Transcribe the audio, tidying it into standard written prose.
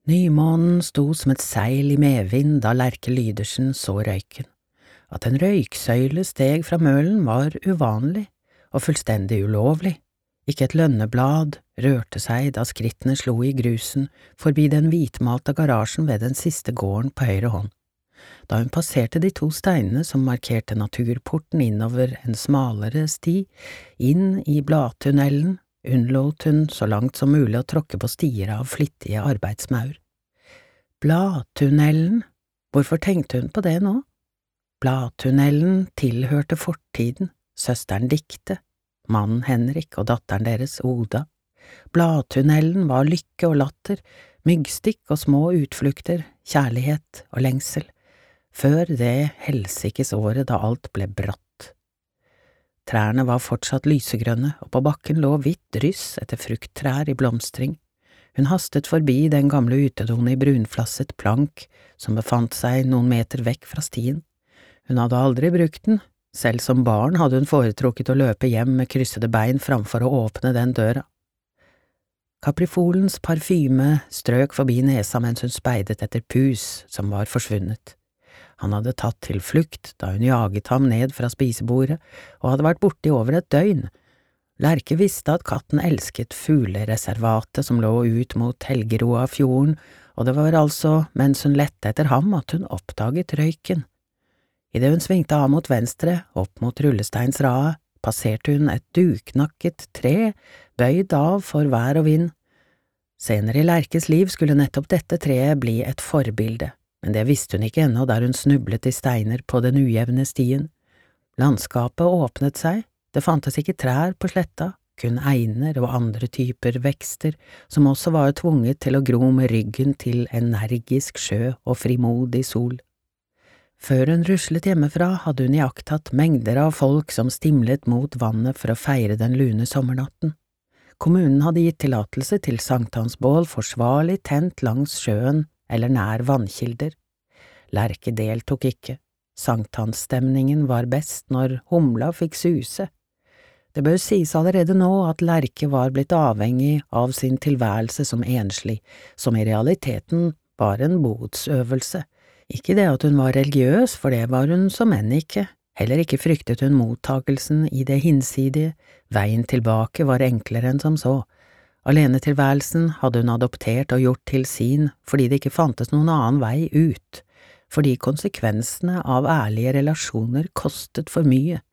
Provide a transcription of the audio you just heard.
Nymånen sto som et seil i medvind da Lerke Lydersen så røyken. At en røyksøyle steg fra mølen var uvanlig og fullstendig ulovlig. Ikke et lønneblad rørte seg da skrittene slo i grusen forbi den hvitmalte garasjen ved den siste gården på høyre hånd. Da hun passerte de to steinene som markerte naturporten innover en smalere sti, inn i bladtunnelen, unnlot hun så langt som mulig å tråkke på stier av flittige arbeidsmaur. Bladtunnelen, hvorfor tenkte hun på det nå? Bladtunnelen tilhørte fortiden, søsteren Dikte, mannen Henrik og datteren deres Oda. Bladtunnelen var lykke og latter, myggstikk og små utflukter, kjærlighet og lengsel, før det helsikes året da alt ble bratt. Trærne var fortsatt lysegrønne, og på bakken lå hvitt dryss etter frukttrær i blomstring. Hun hastet forbi den gamle utedoen i brunflasset plank som befant seg noen meter vekk fra stien. Hun hadde aldri brukt den, selv som barn hadde hun foretrukket å løpe hjem med kryssede bein framfor å åpne den døra. Kaprifolens parfyme strøk forbi nesa mens hun speidet etter pus som var forsvunnet. Han hadde tatt til flukt da hun jaget ham ned fra spisebordet og hadde vært borte i over et døgn. Lerke visste at katten elsket fuglereservatet som lå ut mot Helgeroafjorden, og det var altså mens hun lette etter ham at hun oppdaget røyken. Idet hun svingte av mot venstre, opp mot rullesteinsraet, passerte hun et duknakket tre, bøyd av for vær og vind. Senere i Lerkes liv skulle nettopp dette treet bli et forbilde, men det visste hun ikke ennå der hun snublet i steiner på den ujevne stien. Landskapet åpnet seg, det fantes ikke trær på sletta, kun einer og andre typer vekster som også var tvunget til å gro med ryggen til energisk sjø og frimodig sol. Før hun ruslet hjemmefra hadde hun iakttatt mengder av folk som stimlet mot vannet for å feire den lune sommernatten. Kommunen hadde gitt tillatelse til sankthansbål forsvarlig tent langs sjøen eller nær vannkilder. Lerke deltok ikke. Sankthansstemningen var best når humla fikk suse. Det bør sies allerede nå at Lerke var blitt avhengig av sin tilværelse som enslig, som i realiteten var en botsøvelse. Ikke det at hun var religiøs, for det var hun som enn ikke. Heller ikke fryktet hun mottagelsen i det hinsidige. Veien tilbake var enklere enn som så. Alenetilværelsen hadde hun adoptert og gjort til sin fordi det ikke fantes noen annen vei ut, fordi konsekvensene av ærlige relasjoner kostet for mye.